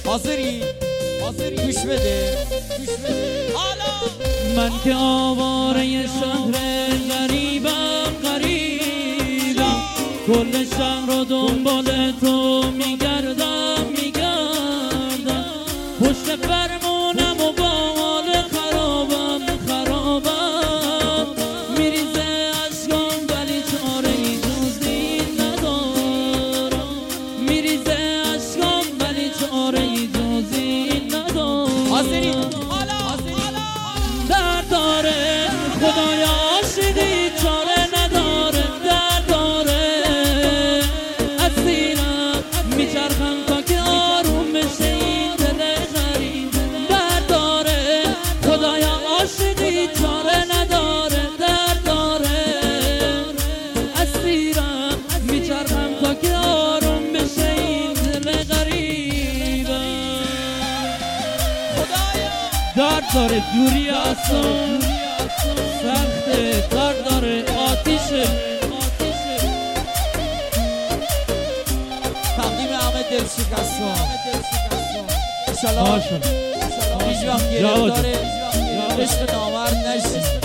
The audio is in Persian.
حاضری گوش بده حالا من که آواره شهر غریبم کل شهر رو دنبال تو میگردم پشت فرمونم و با حال خرابم میریزه اشکام ولی چاره ای جز این ندارم میریزه اشکام ولی چاره ای جز این ندارم حاضری درد داره خدایا عاشقی چاره نداره درد داره اسیرم میچرخم تا که آروم بشه این دل غریب درد داره خدایا عاشقی چاره نداره درد داره اسیرم میچرخم تا که آروم بشه این دل غریب درد داره دوری آسان سخته درد داره آتیشه تقدیم همه دل شکستان انشالله هیچ وقت گریه داره عشق نامرد نشید